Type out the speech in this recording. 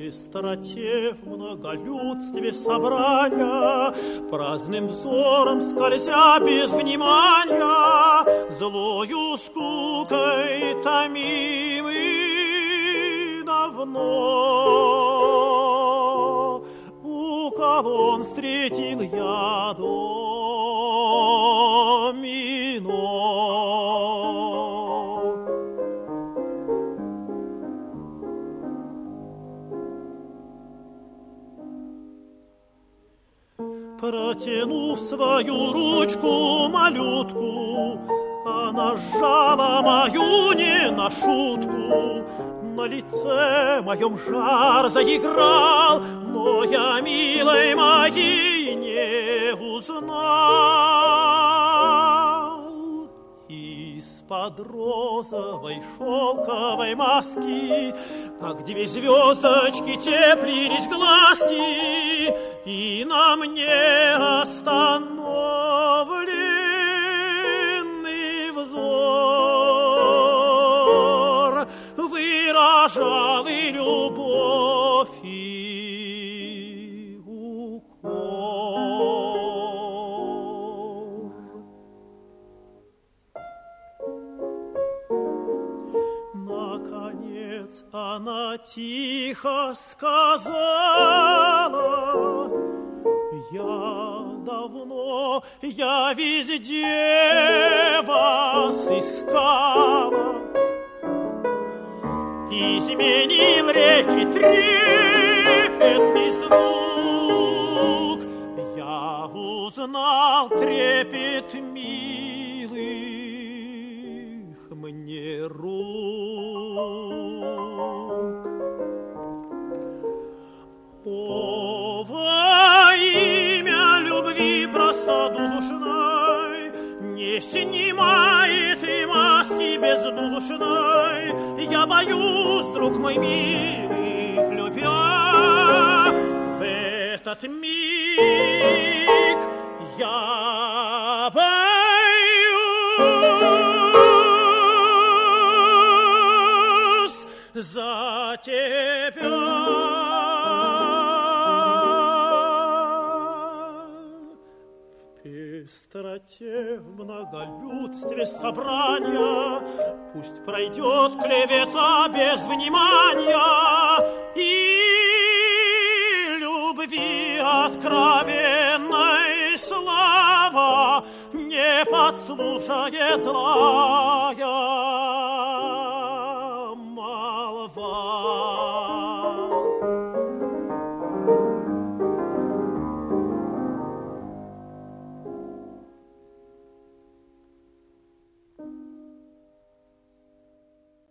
пестроте, в многолюдстве собрания, праздным взором скользя без внимания, злою скукой томимый давно. У колонн встретил я домино. Протянув свою ручку малютку, она сжала мою не на шутку. На лице моем жар заиграл, но я милой моей не узнал. Из-под розовой шелковой маски, как две звездочки, теплились глазки, и на мне остановленный взор выражал и любовь, и укор. Наконец она тихо сказала: я везде вас искала. Изменил речи трепетный звук, я узнал трепет милых мне рук. О, во имя любви простодушной, не снимает и маски бездушной, я боюсь, друг мой милый, любя, в этот миг я боюсь за тебя. В пестроте, в многолюдстве собрания, пусть пройдет клевета без внимания, и любви откровенной слава не подслушает злая.